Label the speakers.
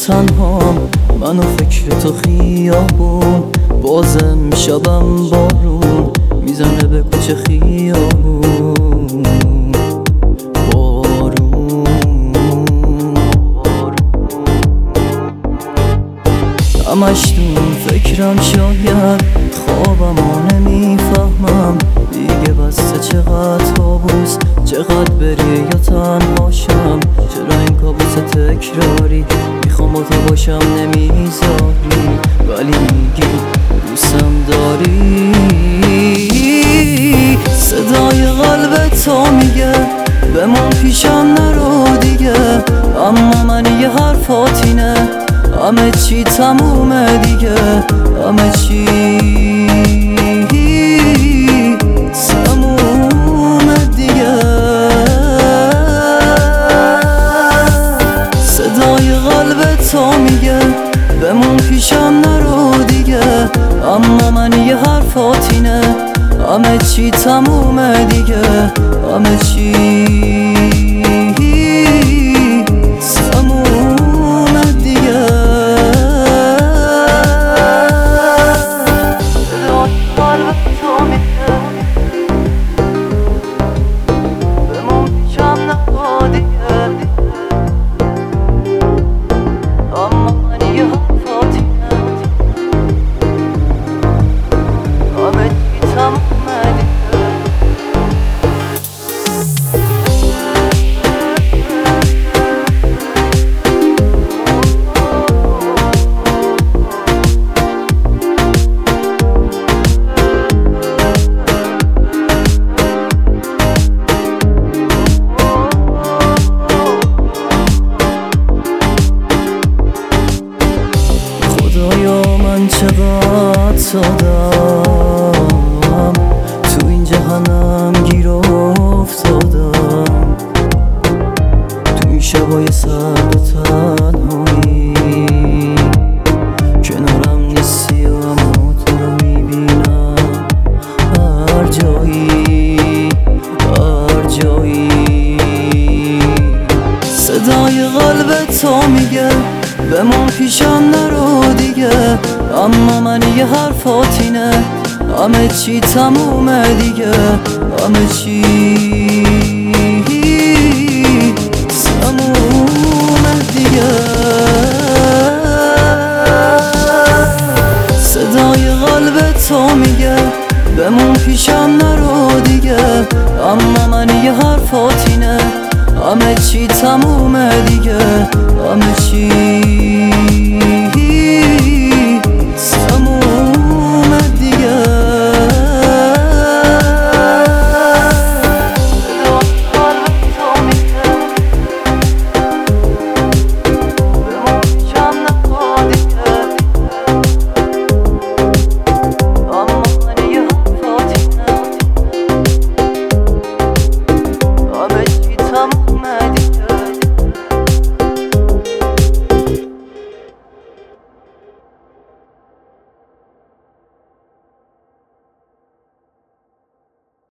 Speaker 1: تنهام، من و فکر تو خیابون. بازم شبم بارون میزنه به کوچه خیابون. همش دون فکرم، شاید خوابمو نمیفهمم دیگه. بسته چقدر کابوس، چقدر بری یا تنهاشم. چرا این کابوس تکراری؟ میخوام با تو باشم نمیذاری، ولی میگی دوستم داری. صدای قلب تو میگه بمون پیشم نرو دیگه، اما من یه حرفات اینه همه چی تمومه دیگه. همه چی تمومه دیگه. صدای قلب تو میگه بمون پیشم نرو دیگه، اما من یه حرفات اینه همه چی تمومه دیگه. همه چی من چقدر سادم، تو این جهنم گیر افتادم. تو این شبای سرد و تنهایی کنارم نیستی، اما تو رو میبینم هر جایی، هر جایی. صدای قلب تو میگه بمون پیشم نرو دیگه، اما من یه حرفات اینه همه چی تمومه دیگه. همه چی تمومه دیگه. صدای قلب تو میگه بمون پیشم نرو دیگه، اما من یه حرفات اینه همه چی تمومه دیگه. همه چی